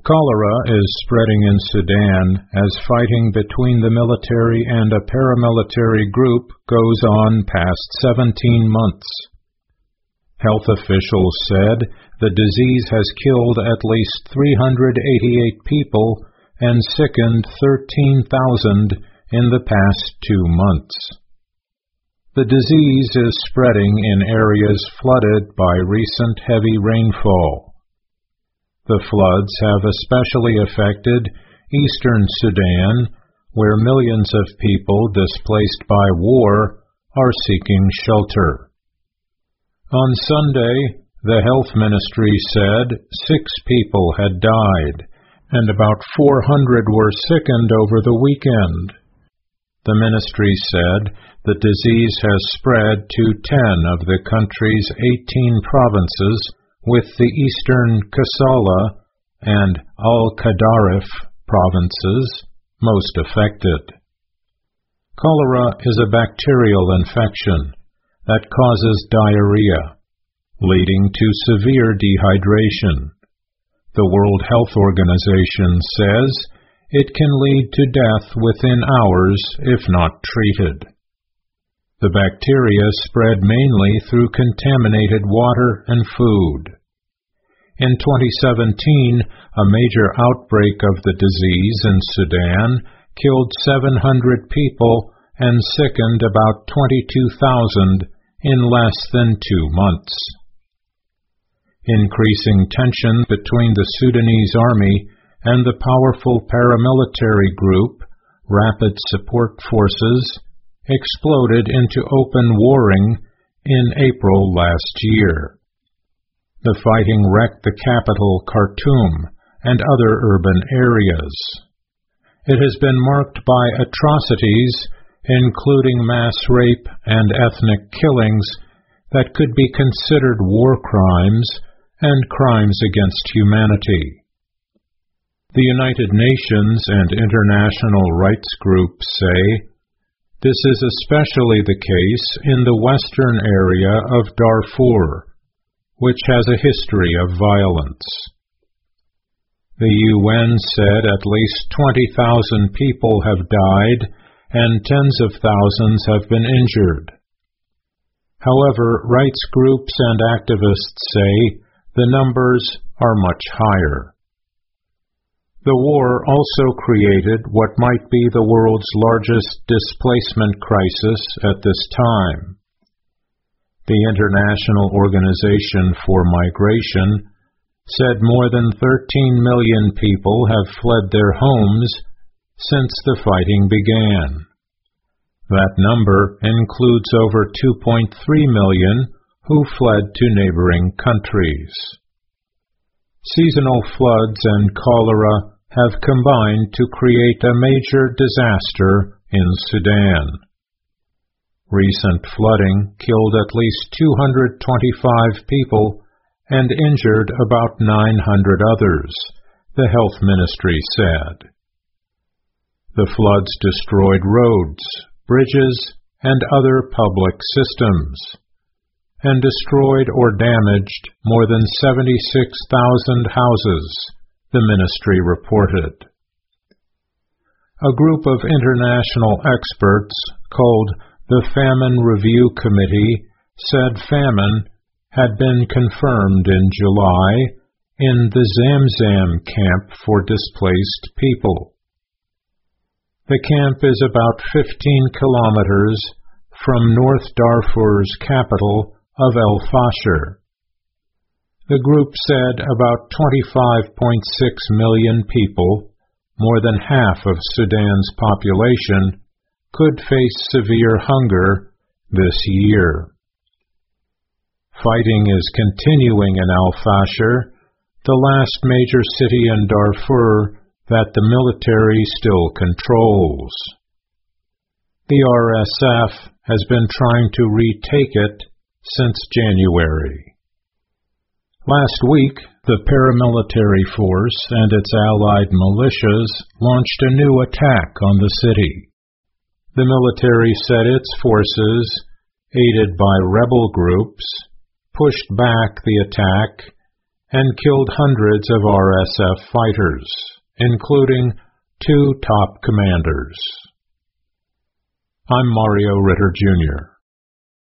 Cholera is spreading in Sudan as fighting between the military and a paramilitary group goes on past 17 months. Health officials said the disease has killed at least 388 people and sickened 13,000 in the past 2 months. The disease is spreading in areas flooded by recent heavy rainfall. The floods have especially affected eastern Sudan, where millions of people displaced by war are seeking shelter. On Sunday, the health ministry said 6 people had died, and about 400 were sickened over the weekend. The ministry said the disease has spread to 10 of the country's 18 provinces, with the eastern Kassala and Al-Qadarif provinces most affected. Cholera is a bacterial infection that causes diarrhea, leading to severe dehydration. The World Health Organization says it can lead to death within hours if not treated. The bacteria spread mainly through contaminated water and food. In 2017, a major outbreak of the disease in Sudan killed 700 people and sickened about 22,000 in less than 2 months. Increasing tension between the Sudanese army and the powerful paramilitary group, Rapid Support Forces, exploded into open warring in April last year. The fighting wrecked the capital, Khartoum, and other urban areas. It has been marked by atrocities, including mass rape and ethnic killings, that could be considered war crimes and crimes against humanity. The United Nations and international rights groups say this is especially the case in the western area of Darfur, which has a history of violence. The UN said at least 20,000 people have died and tens of thousands have been injured. However, rights groups and activists say the numbers are much higher. The war also created what might be the world's largest displacement crisis at this time. The International Organization for Migration said more than 13 million people have fled their homes since the fighting began. That number includes over 2.3 million who fled to neighboring countries. Seasonal floods and cholera have combined to create a major disaster in Sudan. Recent flooding killed at least 225 people and injured about 900 others, the health ministry said. The floods destroyed roads, bridges, and other public systems, and destroyed or damaged more than 76,000 houses, the ministry reported. A group of international experts called the Famine Review Committee said famine had been confirmed in July in the Zamzam camp for displaced people. The camp is about 15 kilometers from North Darfur's capital of El Fasher. The group said about 25.6 million people, more than half of Sudan's population, could face severe hunger this year. Fighting is continuing in Al Fasher, the last major city in Darfur that the military still controls. The RSF has been trying to retake it since January. Last week, the paramilitary force and its allied militias launched a new attack on the city. The military said its forces, aided by rebel groups, pushed back the attack and killed hundreds of RSF fighters, including 2 top commanders. I'm Mario Ritter, Jr.